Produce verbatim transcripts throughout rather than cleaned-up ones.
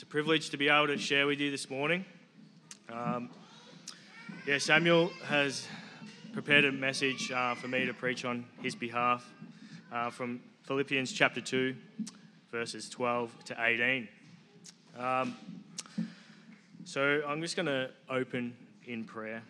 privilege to be able to share with you this morning. Um, yeah, Samuel has prepared a message uh, for me to preach on his behalf uh, from Philippians chapter two, verses twelve to eighteen. Um, so I'm just going to open in prayer.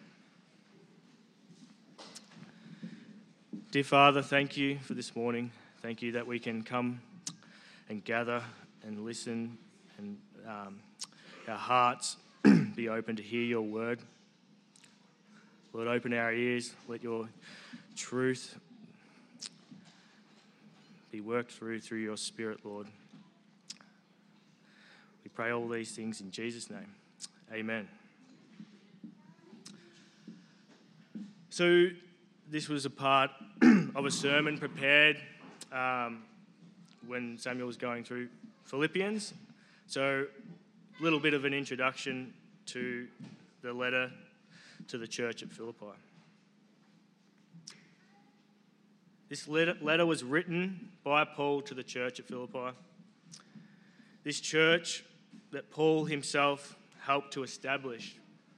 Dear Father, thank you for this morning. Thank you that we can come and gather and listen and um, our hearts be open to hear your word. Lord, open our ears. Let your truth be worked through through your Spirit, Lord. We pray all these things in Jesus' name. Amen. So this was a part of a sermon prepared um, when Samuel was going through Philippians. So a little bit of an introduction to the letter to the church at Philippi. This letter, letter was written by Paul to the church at Philippi. This church that Paul himself helped to establish.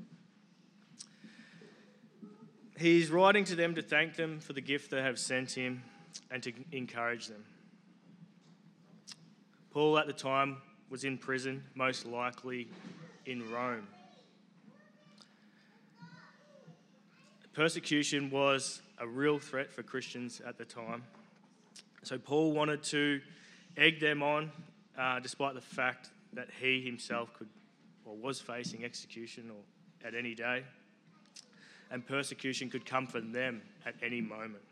He's writing to them to thank them for the gift they have sent him and to encourage them. Paul at the time was in prison, most likely in Rome. Persecution was a real threat for Christians at the time. So Paul wanted to egg them on, uh, despite the fact that he himself could or was facing execution or at any day, and persecution could come for them at any moment.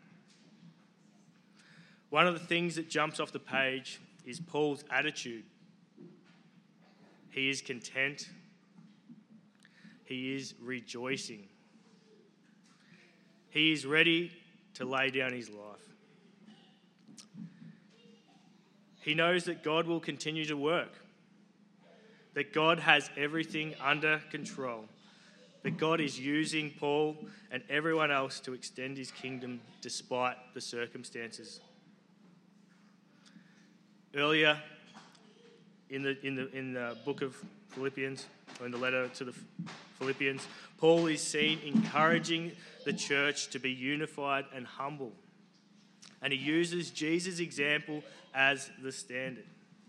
One of the things that jumps off the page is Paul's attitude. He is content. He is rejoicing. He is ready to lay down his life. He knows that God will continue to work, that God has everything under control, that God is using Paul and everyone else to extend his kingdom despite the circumstances. Earlier in the in the in the book of Philippians, or in the letter to the Philippians, Paul is seen encouraging the church to be unified and humble. And he uses Jesus' example as the standard.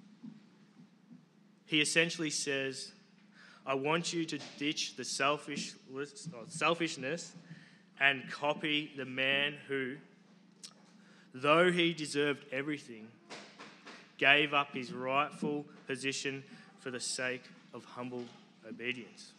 He essentially says, I want you to ditch the selfish, selfishness and copy the man who, though he deserved everything, gave up his rightful position for the sake of humble obedience.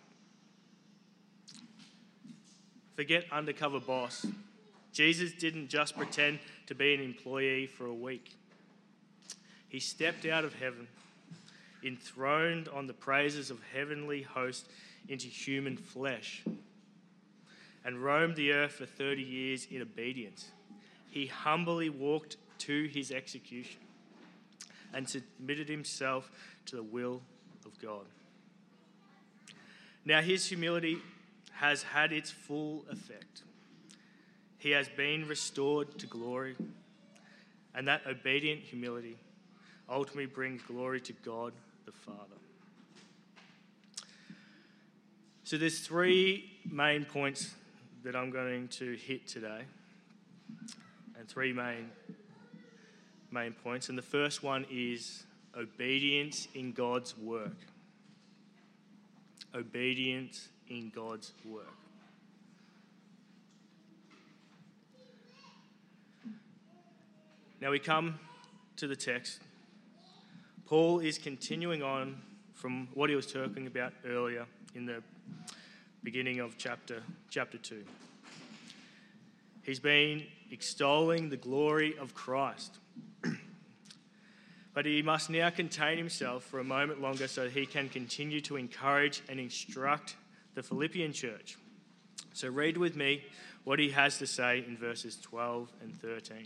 Forget undercover boss. Jesus didn't just pretend to be an employee for a week. He stepped out of heaven, enthroned on the praises of heavenly host into human flesh, and roamed the earth for thirty years in obedience. He humbly walked to his execution and submitted himself to the will of God. Now his humility has had its full effect. He has been restored to glory, and that obedient humility ultimately brings glory to God the Father. So there's three main points that I'm going to hit today, and three main main points. And the first one is obedience in God's work. Obedience in God's work. Now we come to the text. Paul is continuing on from what he was talking about earlier in the beginning of chapter chapter two. He's been extolling the glory of Christ. But he must now contain himself for a moment longer so he can continue to encourage and instruct the Philippian church. So read with me what he has to say in verses twelve and thirteen.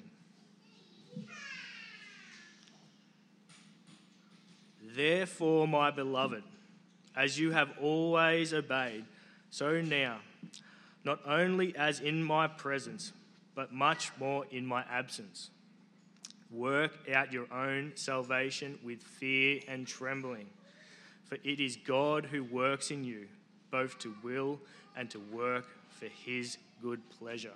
Therefore, my beloved, as you have always obeyed, so now, not only as in my presence, but much more in my absence, work out your own salvation with fear and trembling. For it is God who works in you, both to will and to work for his good pleasure.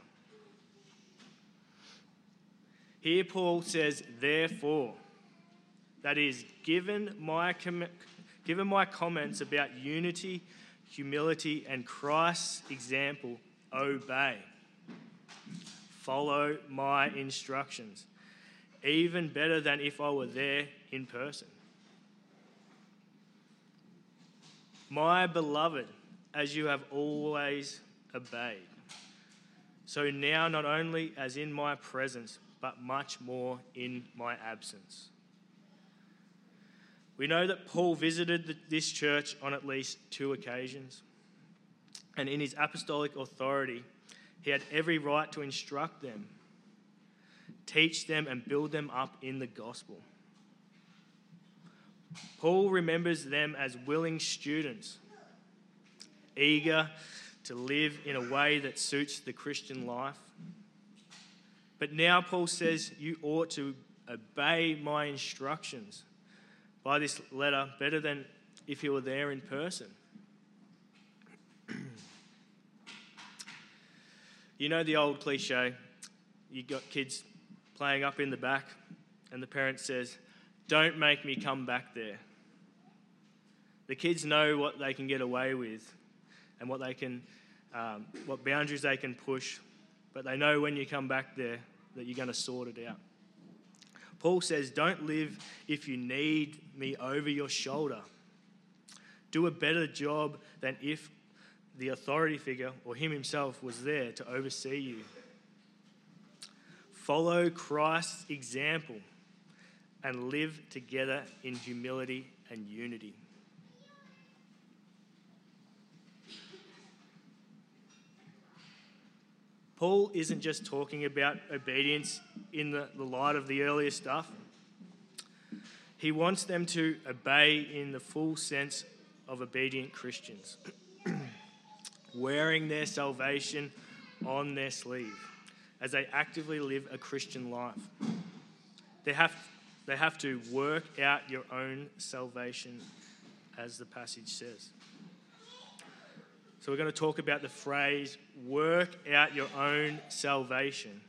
Here Paul says, therefore, that is, given my, com- given my comments about unity, humility, and Christ's example, obey. Follow my instructions, even better than if I were there in person. My beloved, as you have always obeyed, so now not only as in my presence, but much more in my absence. We know that Paul visited this church on at least two occasions, and in his apostolic authority, he had every right to instruct them, teach them, and build them up in the gospel. Paul remembers them as willing students, eager to live in a way that suits the Christian life. But now Paul says you ought to obey my instructions by this letter better than if you were there in person. You know the old cliche, you got kids playing up in the back and the parent says, don't make me come back there. The kids know what they can get away with and what they can, um, what boundaries they can push, but they know when you come back there that you're going to sort it out. Paul says, don't live if you need me over your shoulder. Do a better job than if the authority figure or him himself was there to oversee you. Follow Christ's example and live together in humility and unity. Paul isn't just talking about obedience in the, the light of the earlier stuff. He wants them to obey in the full sense of obedient Christians, wearing their salvation on their sleeve as they actively live a Christian life. They have, they have to work out your own salvation, as the passage says. So we're going to talk about the phrase, work out your own salvation.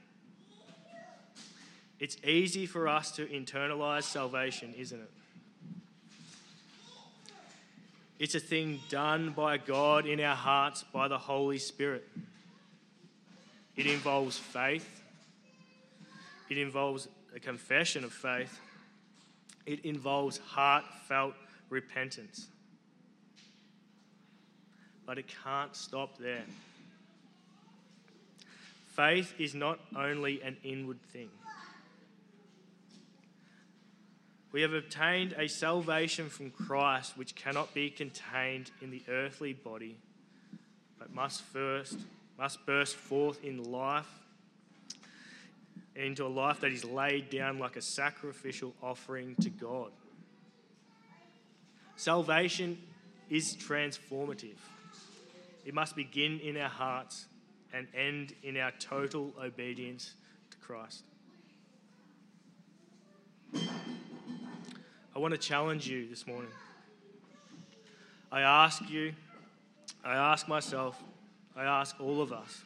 It's easy for us to internalize salvation, isn't it? It's a thing done by God in our hearts by the Holy Spirit. It involves faith. It involves a confession of faith. It involves heartfelt repentance. But it can't stop there. Faith is not only an inward thing. We have obtained a salvation from Christ which cannot be contained in the earthly body, but must first must burst forth in life, into a life that is laid down like a sacrificial offering to God. Salvation is transformative. It must begin in our hearts and end in our total obedience to Christ. I want to challenge you this morning. I ask you, I ask myself, I ask all of us,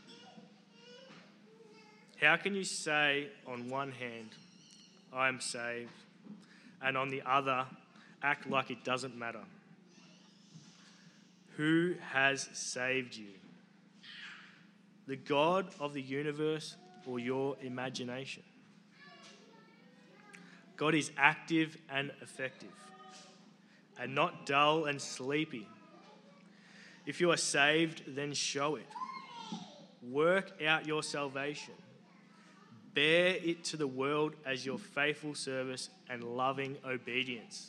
how can you say on one hand, I am saved, and on the other, act like it doesn't matter? Who has saved you? The God of the universe or your imagination? God is active and effective, and not dull and sleepy. If you are saved, then show it. Work out your salvation. Bear it to the world as your faithful service and loving obedience.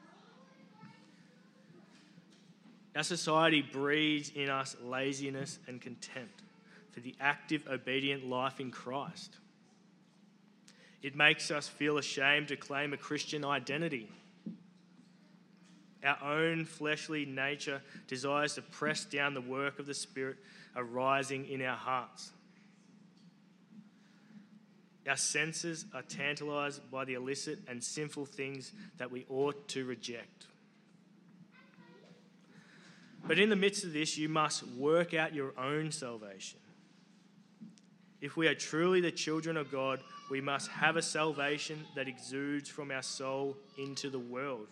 Our society breeds in us laziness and contempt for the active, obedient life in Christ. It makes us feel ashamed to claim a Christian identity. Our own fleshly nature desires to press down the work of the Spirit arising in our hearts. Our senses are tantalized by the illicit and sinful things that we ought to reject. But in the midst of this, you must work out your own salvation. If we are truly the children of God, we must have a salvation that exudes from our soul into the world.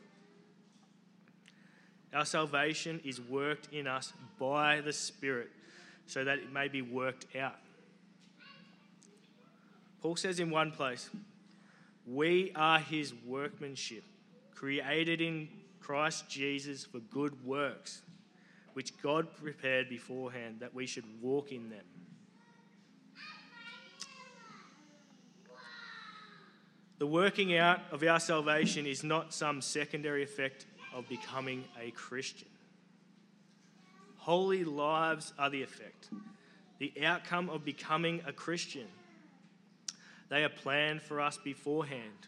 Our salvation is worked in us by the Spirit so that it may be worked out. Paul says in one place, we are his workmanship, created in Christ Jesus for good works, which God prepared beforehand that we should walk in them. The working out of our salvation is not some secondary effect of becoming a Christian. Holy lives are the effect, the outcome of becoming a Christian. They are planned for us beforehand.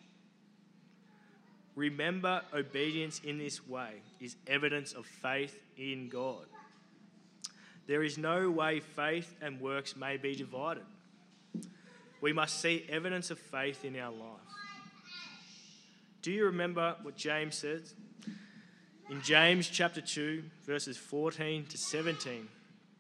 Remember, obedience in this way is evidence of faith in God. There is no way faith and works may be divided. We must see evidence of faith in our lives. Do you remember what James says? In James chapter two, verses fourteen to seventeen.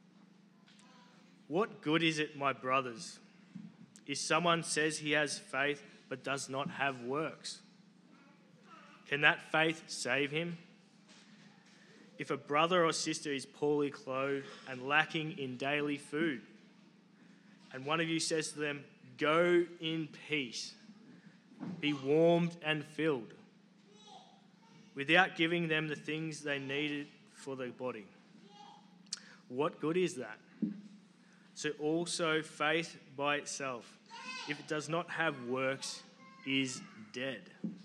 What good is it, my brothers, if someone says he has faith but does not have works? Can that faith save him? If a brother or sister is poorly clothed and lacking in daily food, and one of you says to them, go in peace, be warmed and filled, without giving them the things they needed for their body, what good is that? So also faith by itself, if it does not have works, is dead.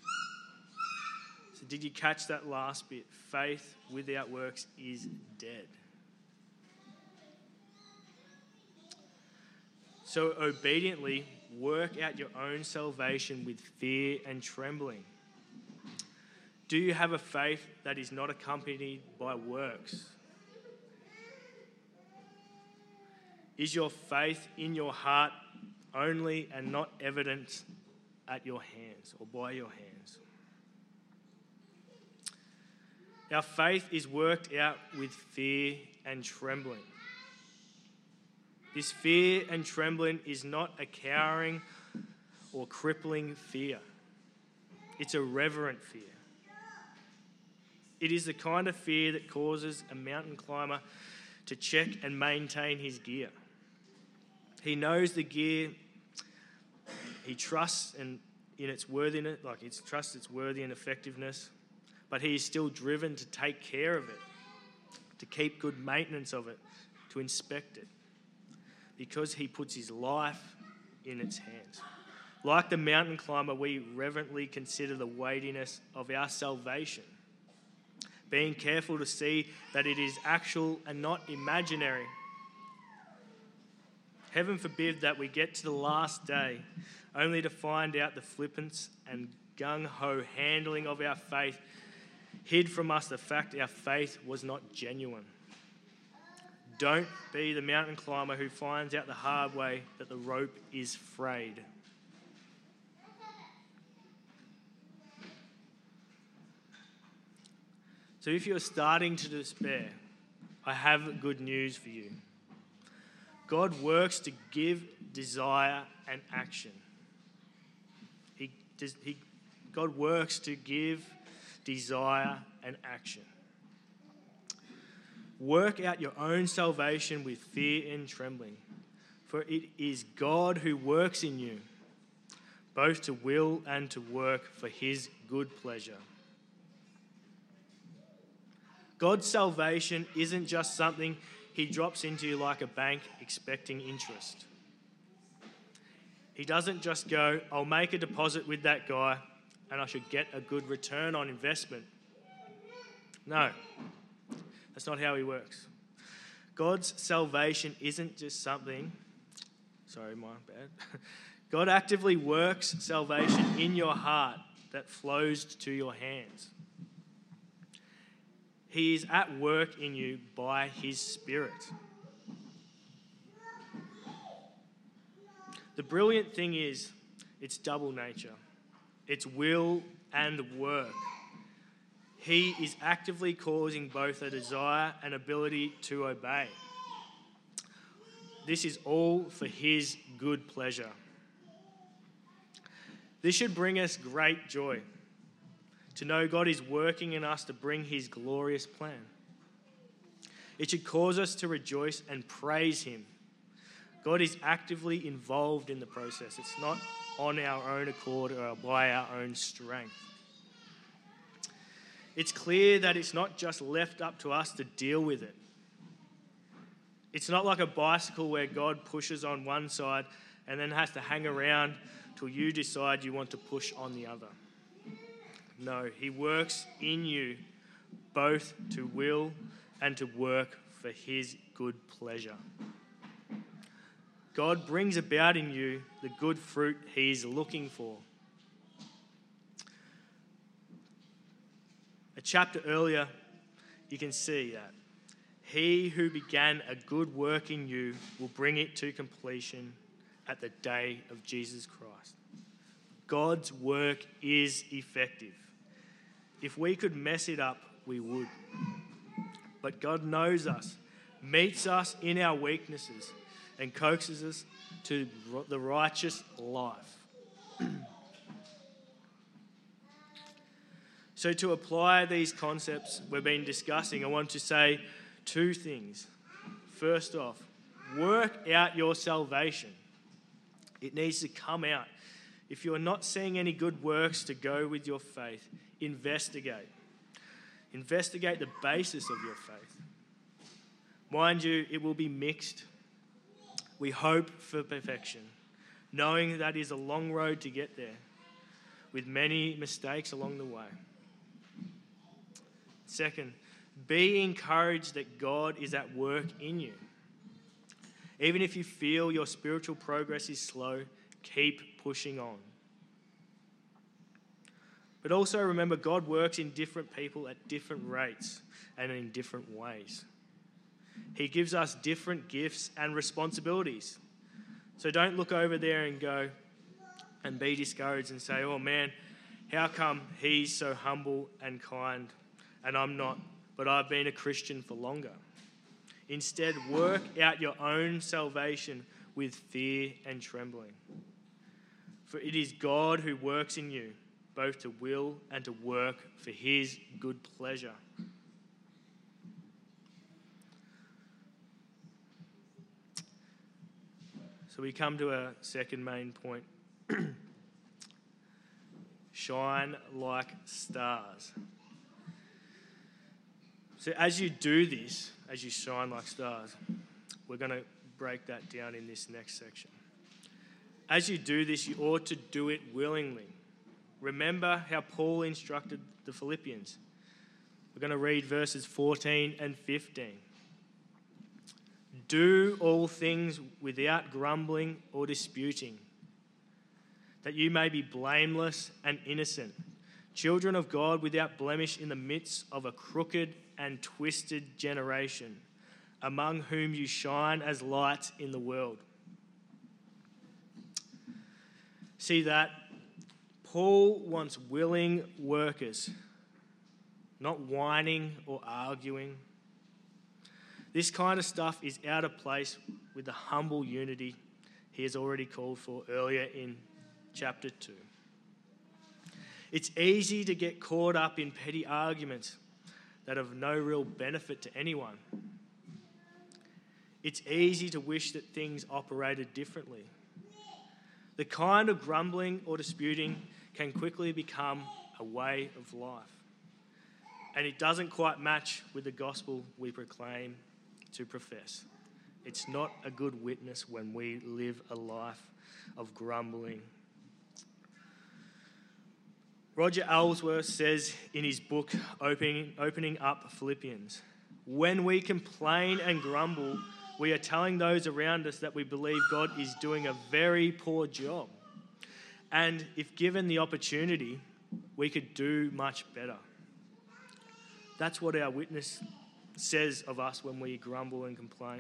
So did you catch that last bit? Faith without works is dead. So obediently work out your own salvation with fear and trembling. Do you have a faith that is not accompanied by works? Is your faith in your heart only and not evident at your hands or by your hands? Our faith is worked out with fear and trembling. This fear and trembling is not a cowering or crippling fear. It's a reverent fear. It is the kind of fear that causes a mountain climber to check and maintain his gear. He knows the gear, he trusts in, in its worthiness, like he trusts its worthy and effectiveness, but he is still driven to take care of it, to keep good maintenance of it, to inspect it, because he puts his life in its hands. Like the mountain climber, we reverently consider the weightiness of our salvation, being careful to see that it is actual and not imaginary. Heaven forbid that we get to the last day only to find out the flippance and gung-ho handling of our faith hid from us the fact our faith was not genuine. Don't be the mountain climber who finds out the hard way that the rope is frayed. So if you're starting to despair, I have good news for you. God works to give desire and action. He, does, he, God works to give desire and action. Work out your own salvation with fear and trembling, for it is God who works in you, both to will and to work for his good pleasure. God's salvation isn't just something he drops into you like a bank expecting interest. He doesn't just go, I'll make a deposit with that guy and I should get a good return on investment. No, that's not how he works. God's salvation isn't just something, sorry, my bad. God actively works salvation in your heart that flows to your hands. He is at work in you by his Spirit. The brilliant thing is, it's double nature. It's will and work. He is actively causing both a desire and ability to obey. This is all for his good pleasure. This should bring us great joy to know God is working in us to bring his glorious plan. It should cause us to rejoice and praise him. God is actively involved in the process. It's not on our own accord or by our own strength. It's clear that it's not just left up to us to deal with it. It's not like a bicycle where God pushes on one side and then has to hang around till you decide you want to push on the other. No, he works in you both to will and to work for his good pleasure. God brings about in you the good fruit he is looking for. A chapter earlier, you can see that he who began a good work in you will bring it to completion at the day of Jesus Christ. God's work is effective. If we could mess it up, we would. But God knows us, meets us in our weaknesses, and coaxes us to the righteous life. So to apply these concepts we've been discussing, I want to say two things. First off, work out your salvation. It needs to come out. If you're not seeing any good works to go with your faith, investigate. Investigate the basis of your faith. Mind you, it will be mixed. We hope for perfection, knowing that is a long road to get there, with many mistakes along the way. Second, be encouraged that God is at work in you. Even if you feel your spiritual progress is slow, keep pushing on. But also remember, God works in different people at different rates and in different ways. He gives us different gifts and responsibilities. So don't look over there and go and be discouraged and say, oh man, how come he's so humble and kind and I'm not, but I've been a Christian for longer. Instead, work out your own salvation with fear and trembling. For it is God who works in you, both to will and to work for his good pleasure. So we come to our second main point. Shine like stars. So as you do this, as you shine like stars, we're going to break that down in this next section. As you do this, you ought to do it willingly. Remember how Paul instructed the Philippians. We're going to read verses fourteen and fifteen. Do all things without grumbling or disputing, that you may be blameless and innocent, children of God without blemish in the midst of a crooked and twisted generation, among whom you shine as lights in the world. See that? Paul wants willing workers, not whining or arguing. This kind of stuff is out of place with the humble unity he has already called for earlier in chapter two. It's easy to get caught up in petty arguments that have no real benefit to anyone. It's easy to wish that things operated differently. The kind of grumbling or disputing can quickly become a way of life. And it doesn't quite match with the gospel we proclaim to profess. It's not a good witness when we live a life of grumbling. Roger Ellsworth says in his book, Opening, Opening Up Philippians, when we complain and grumble, we are telling those around us that we believe God is doing a very poor job. And if given the opportunity, we could do much better. That's what our witness says of us when we grumble and complain.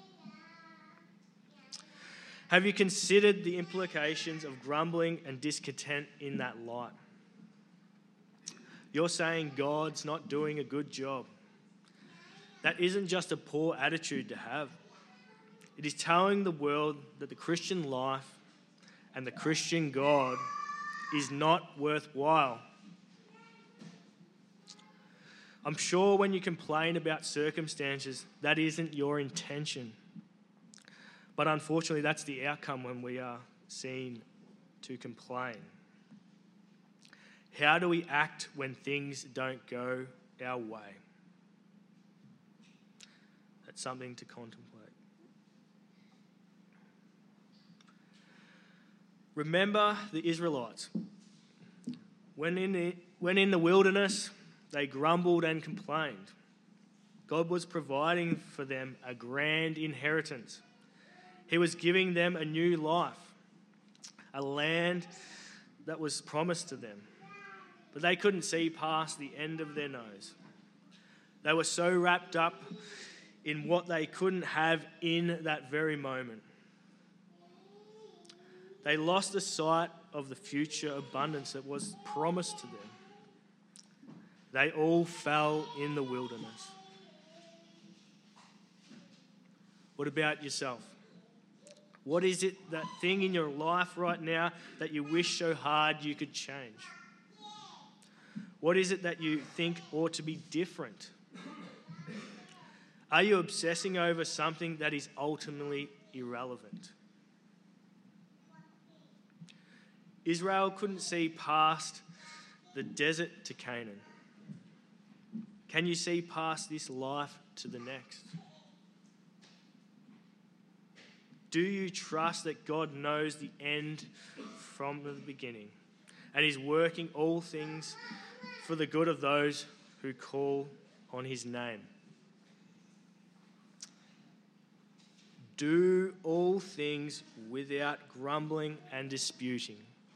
Have you considered the implications of grumbling and discontent in that light? You're saying God's not doing a good job. That isn't just a poor attitude to have. It is telling the world that the Christian life and the Christian God is not worthwhile. I'm sure when you complain about circumstances, that isn't your intention. But unfortunately, that's the outcome when we are seen to complain. How do we act when things don't go our way? That's something to contemplate. Remember the Israelites. When in the, when in the wilderness, they grumbled and complained. God was providing for them a grand inheritance. He was giving them a new life, a land that was promised to them. But they couldn't see past the end of their nose. They were so wrapped up in what they couldn't have in that very moment. They lost the sight of the future abundance that was promised to them. They all fell in the wilderness. What about yourself? What is it, that thing in your life right now that you wish so hard you could change? What is it that you think ought to be different? Are you obsessing over something that is ultimately irrelevant? Israel couldn't see past the desert to Canaan. Can you see past this life to the next? Do you trust that God knows the end from the beginning and is working all things for the good of those who call on his name? Do all things without grumbling and disputing.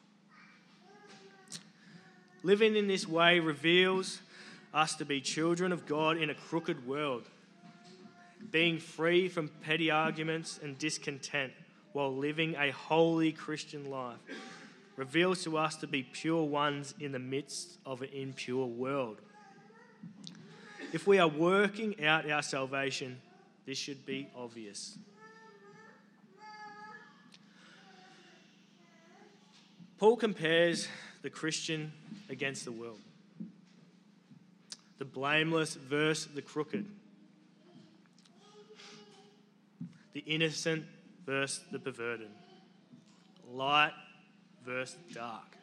Living in this way reveals us to be children of God in a crooked world, being free from petty arguments and discontent while living a holy Christian life reveals to us to be pure ones in the midst of an impure world. If we are working out our salvation, this should be obvious. Paul compares the Christian against the world, the blameless versus the crooked, the innocent versus the perverted, light versus dark.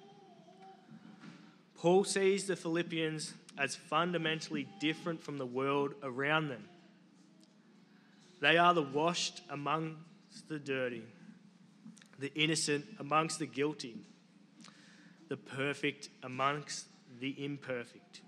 Paul sees the Philippians as fundamentally different from the world around them. They are the washed amongst the dirty, the innocent amongst the guilty, the perfect amongst the imperfect.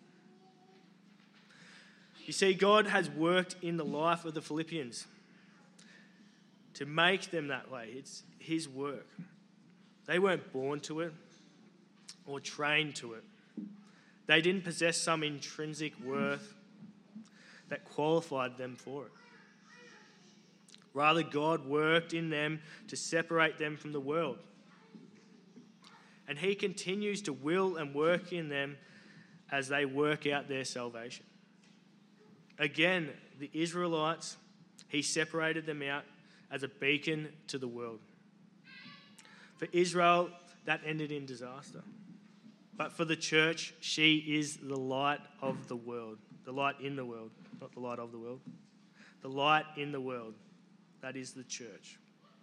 You see, God has worked in the life of the Philippians to make them that way. It's his work. They weren't born to it or trained to it. They didn't possess some intrinsic worth that qualified them for it. Rather, God worked in them to separate them from the world. And he continues to will and work in them as they work out their salvation. Again, the Israelites, he separated them out as a beacon to the world. For Israel, that ended in disaster. But for the church, she is the light of the world. The light in the world, not the light of the world. The light in the world, that is the church.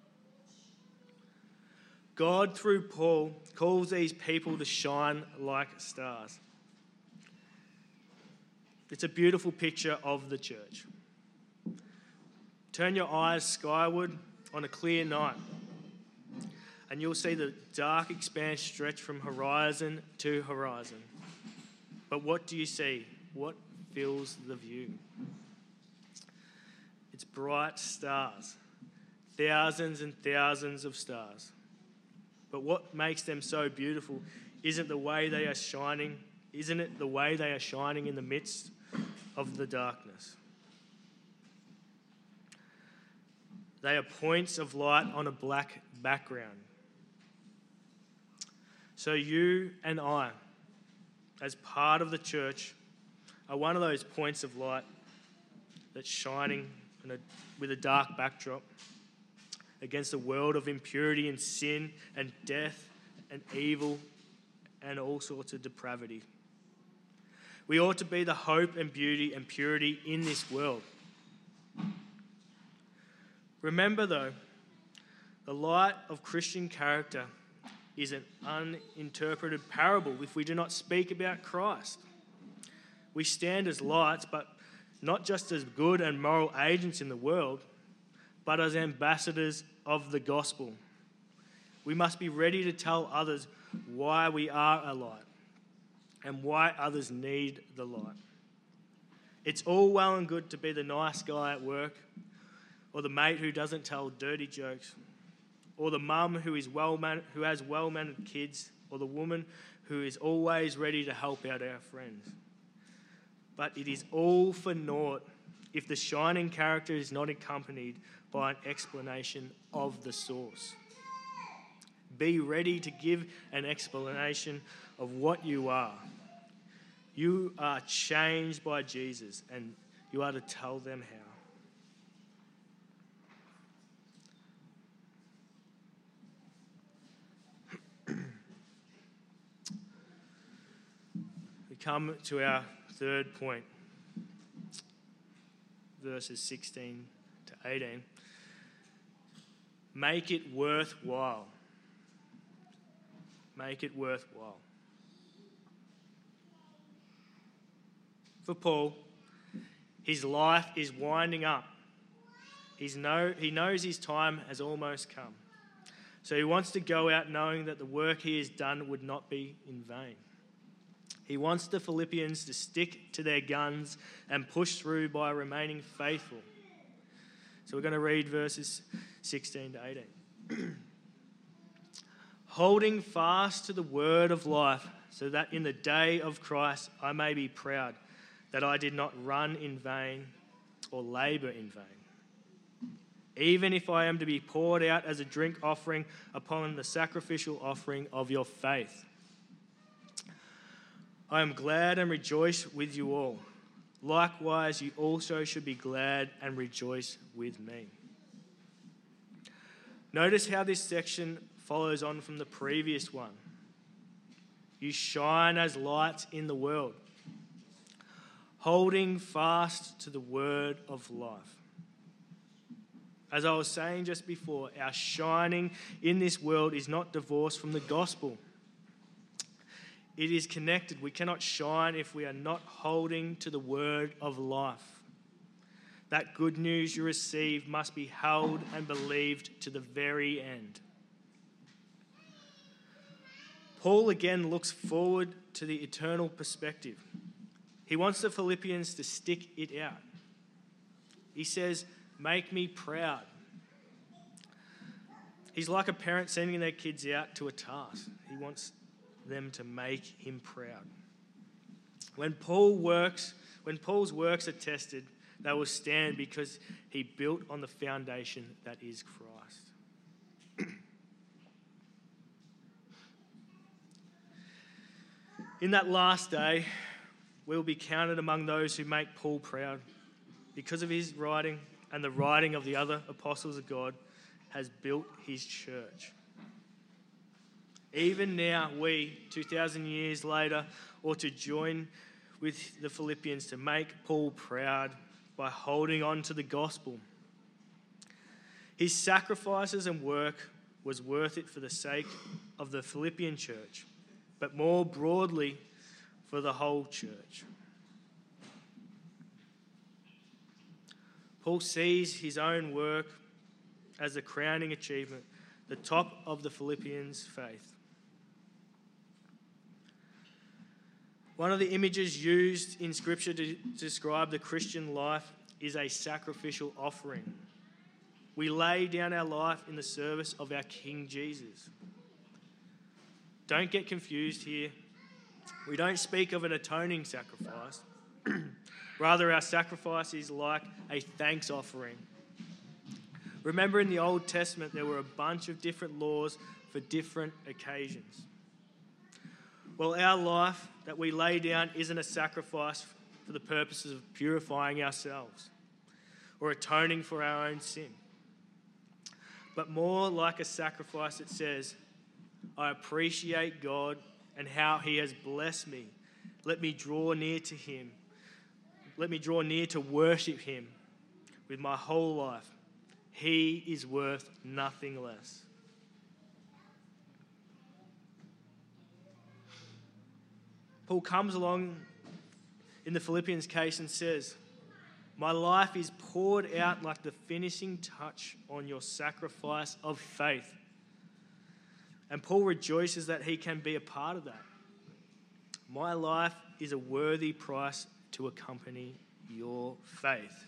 God, through Paul, calls these people to shine like stars. It's a beautiful picture of the church. Turn your eyes skyward on a clear night, and you'll see the dark expanse stretch from horizon to horizon. But what do you see? What fills the view? It's bright stars, thousands and thousands of stars. But what makes them so beautiful isn't the way they are shining, isn't it the way they are shining in the midst of the darkness? They are points of light on a black background. So you and I, as part of the church, are one of those points of light that's shining in a, with a dark backdrop against a world of impurity and sin and death and evil and all sorts of depravity. We ought to be the hope and beauty and purity in this world. Remember, though, the light of Christian character is an uninterpreted parable if we do not speak about Christ. We stand as lights, but not just as good and moral agents in the world, but as ambassadors of the gospel. We must be ready to tell others why we are a light and why others need the light. It's all well and good to be the nice guy at work, or the mate who doesn't tell dirty jokes, or the mum who is well man- who has well-mannered kids, or the woman who is always ready to help out our friends. But it is all for naught if the shining character is not accompanied by an explanation of the source. Be ready to give an explanation of what you are. You are changed by Jesus, and you are to tell them how. We come to our third point, verses sixteen to eighteen. Make it worthwhile. Make it worthwhile. For Paul, his life is winding up. He's know, he knows his time has almost come. So he wants to go out knowing that the work he has done would not be in vain. He wants the Philippians to stick to their guns and push through by remaining faithful. So we're going to read verses sixteen to eighteen. Holding fast to the word of life, so that in the day of Christ I may be proud that I did not run in vain or labour in vain. Even if I am to be poured out as a drink offering upon the sacrificial offering of your faith. I am glad and rejoice with you all. Likewise, you also should be glad and rejoice with me. Notice how this section follows on from the previous one. You shine as lights in the world, holding fast to the word of life. As I was saying just before, our shining in this world is not divorced from the gospel. It is connected. We cannot shine if we are not holding to the word of life. That good news you receive must be held and believed to the very end. Paul again looks forward to the eternal perspective. He wants the Philippians to stick it out. He says, make me proud. He's like a parent sending their kids out to a task. He wants them to make him proud. When Paul works, when Paul's works are tested, they will stand because he built on the foundation that is Christ. In that last day, we will be counted among those who make Paul proud because of his writing, and the writing of the other apostles of God has built his church. Even now, we, two thousand years later, ought to join with the Philippians to make Paul proud by holding on to the gospel. His sacrifices and work was worth it for the sake of the Philippian church, but more broadly for the whole church. Paul sees his own work as the crowning achievement, the top of the Philippians' faith. One of the images used in Scripture to describe the Christian life is a sacrificial offering. We lay down our life in the service of our King Jesus. Don't get confused here. We don't speak of an atoning sacrifice. Rather, our sacrifice is like a thanks offering. Remember, in the Old Testament, there were a bunch of different laws for different occasions. Well, our life that we lay down isn't a sacrifice for the purposes of purifying ourselves or atoning for our own sin, but more like a sacrifice that says, I appreciate God and how he has blessed me. Let me draw near to him. Let me draw near to worship him with my whole life. He is worth nothing less. Paul comes along in the Philippians case and says, my life is poured out like the finishing touch on your sacrifice of faith. And Paul rejoices that he can be a part of that. My life is a worthy price to accompany your faith.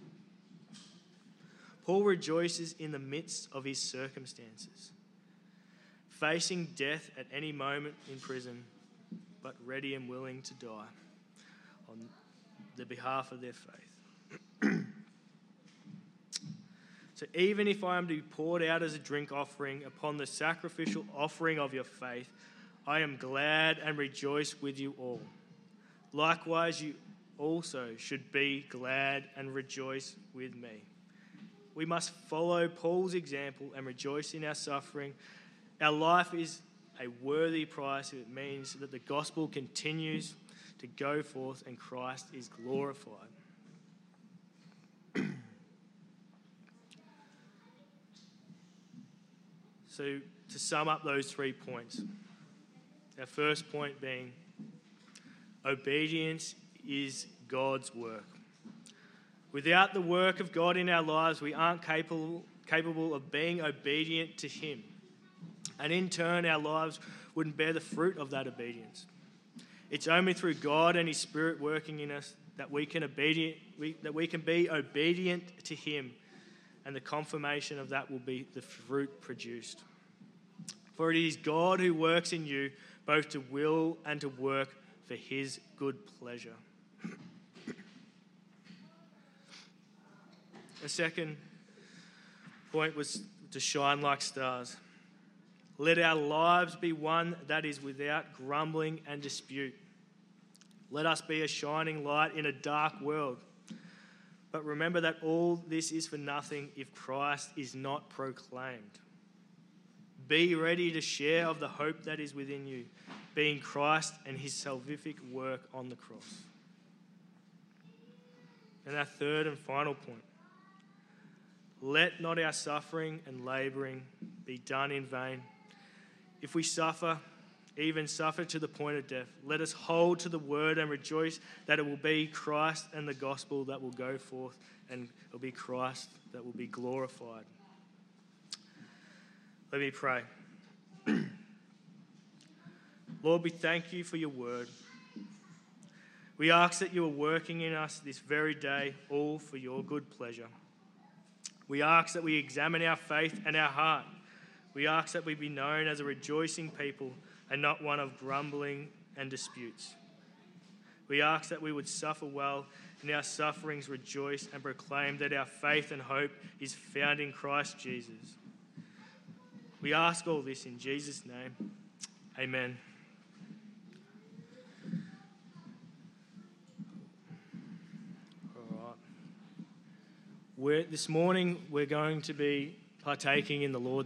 Paul rejoices in the midst of his circumstances, facing death at any moment in prison, but ready and willing to die on the behalf of their faith. So even if I am to be poured out as a drink offering upon the sacrificial offering of your faith, I am glad and rejoice with you all. Likewise, you also should be glad and rejoice with me. We must follow Paul's example and rejoice in our suffering. Our life is a worthy price. It means that the gospel continues to go forth and Christ is glorified. So to sum up those three points, our first point being obedience is God's work. Without the work of God in our lives, we aren't capable, capable of being obedient to him. And in turn, our lives wouldn't bear the fruit of that obedience. It's only through God and his Spirit working in us that we can obedient, we, that we can be obedient to him, and the confirmation of that will be the fruit produced. For it is God who works in you both to will and to work for his good pleasure. The second point was to shine like stars. Let our lives be one that is without grumbling and dispute. Let us be a shining light in a dark world. But remember that all this is for nothing if Christ is not proclaimed. Be ready to share of the hope that is within you, being Christ and his salvific work on the cross. And our third and final point. Let not our suffering and labouring be done in vain. If we suffer, even suffer to the point of death, let us hold to the word and rejoice that it will be Christ and the gospel that will go forth, and it will be Christ that will be glorified. Let me pray. Lord, we thank you for your word. We ask that you are working in us this very day, all for your good pleasure. We ask that we examine our faith and our heart. We ask that we be known as a rejoicing people and not one of grumbling and disputes. We ask that we would suffer well, in our sufferings rejoice and proclaim that our faith and hope is found in Christ Jesus. We ask all this in Jesus' name. Amen. All right. We're, this morning we're going to be partaking in the Lord's